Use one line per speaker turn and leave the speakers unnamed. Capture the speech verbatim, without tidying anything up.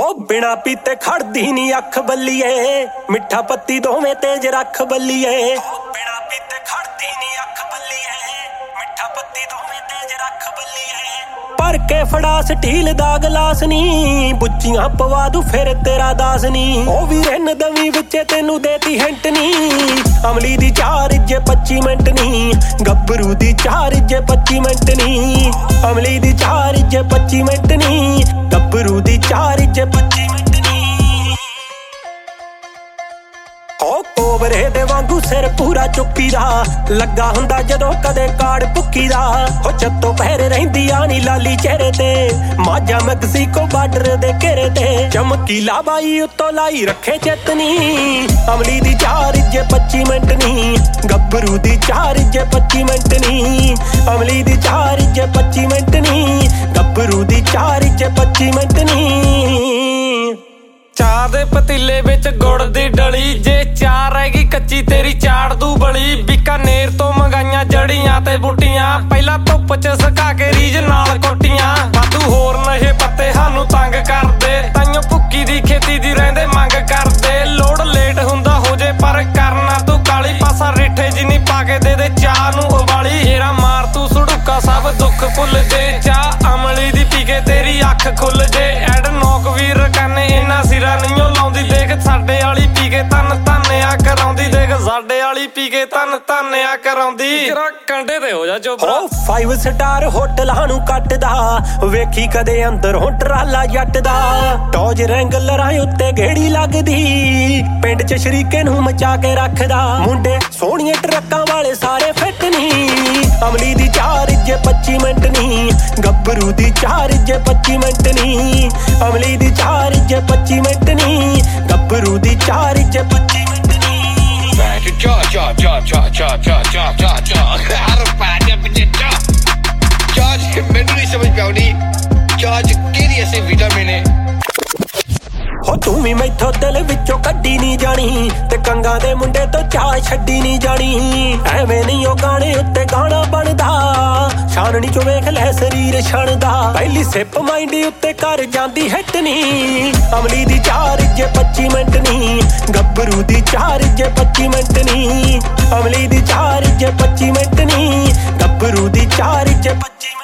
ओ बिना पीते खड़दी नी अख बल्लिए मिठा पत्ती दोवें तेज रख बल्लिए बिना पीते खड़दी नी अख बल्लिए मिठा पत्ती दोवें तेज रख बल्लिए पर के फड़ा स्टील दा गलास नी बुच्चियां पवा दू फिर तेरा दास नी ओ भी रन दवी विचे तेनू देती हिंट नी अमली दी चार जे पच्ची मिनट नी गब्बरू दी चार जे पच्ची मिनट नी अमली दी चार जे पच्ची मिनट नी गब्बरू दी चार जे पच्ची मिनट नी ओ कोबरे दे वांगू सिर पूरा चुक्की दा लगा हुंदा जदों कदे काड़ भुक्की दा हो चत्तो पैर रहिंदी आनी लाली चेहरे ते माजा मैक्सिको बार्डर दे घेरे ते चमकीला बाई उत्तों लाई रखे चेतनी अमली दी चार जे पच्ची मिनट नी गब्बरू दी चार जे पच्ची मिनट नी अमली दी चार जे पच्ची मिनट नी गब्बरू दी चार जे पच्ची मिनट नी
चार दे पतीले विच गुड़ दी डली जे चार रहेगी कच्ची तेरी चाड़ दू बली बीकानेर तो मंगाइयां जड़ियां ते बूटियां पहला धुप च सुका के रीज नाल कोटियां वाधू होर नशे पत्ते सानू तंग करदे ताइयों भुक्की दी खेती दी रहिंदे मंग करदे लोड लेट हुंदा हो जे पर करना तू काली पासा रिठे जिनी पाके दे दे चाह नू उबाली हेरा मार तू सड़ूका सब दुख भुल जे चाह अमली दी पी के तेरी अख खुल जे एड नौक वीर कन्ने इन्ना सिरा नहींओ लाउंदी देख साडे वाली पी के तन धन्निया कराउंदी देख साडे वाली पी के तन धन्निया कराउंदी तेरा कंडे ते हो जा चोपड़ा
ओ फाइव स्टार होटल हानू कटदा वेखी कदे अंदर हो ट्राला जट दा टॉज रैंगलरां उत्ते गेड़ी लगदी पिंड च शरीके नू मचा के रखदा मुंडे सोहणिए ट्रक्कां वाले सारे फिट नी अमली दी चार जे पच्ची मिनट नी गब्बरू दी चार जे पच्ची मिनट नी अमली दी चार जे पच्ची मिनट नी गब्बरू दी चार जे पच्ची मिनट नी
cha cha cha cha cha cha cha cha cha arupanya penyeca charge ਮੈਨੂੰ ਨਹੀਂ ਸਮਝ ਪਿਆਉਣੀ ਚਾਰਜ ਕਿਹੜੀ ਐਸੀ ਵਿਟਾਮਿਨ ਹੈ
ਹੋ ਤੂੰ ਵੀ ਮੈਥੋਂ ਦਿਲ ਵਿੱਚੋਂ ਕੱਢੀ ਨਹੀਂ ਜਾਣੀ ਤੇ ਕੰਗਾ ਦੇ ਮੁੰਡੇ ਤੋਂ ਚਾਹ ਛੱਡੀ ਨਹੀਂ ਜਾਣੀ ਐਵੇਂ ਨਹੀਂ ਉਹ ਗਾਣੇ ਉੱਤੇ ਗਾਣਾ ਬਣਦਾ ਛਾਨਣੀ ਚੋਂ ਵੇਖ ਲੈ ਸਰੀਰ ਛਣਦਾ ਪਹਿਲੀ ਸਿਪ ਮਾਈਂਡ ਉੱਤੇ ਕਰ ਜਾਂਦੀ ਹਿੱਟ ਨੀ ਅਮਲੀ ਦੀ ਚਾਰ ਜੇ ਪੱਚੀ ਮਿੰਟ ਨੀ ਗੱਭਰੂ ਦੀ ਚਾਰ ਜੇ ਪੱਚੀ ਮਿੰਟ ਨੀ ਅਮਲੀ ਦੀ ਚਾਰ ਜੇ ਪੱਚੀ ਮਿੰਟ ਨੀ ਗੱਭਰੂ ਦੀ ਚਾਰ ਜੇ ਪੱਚੀ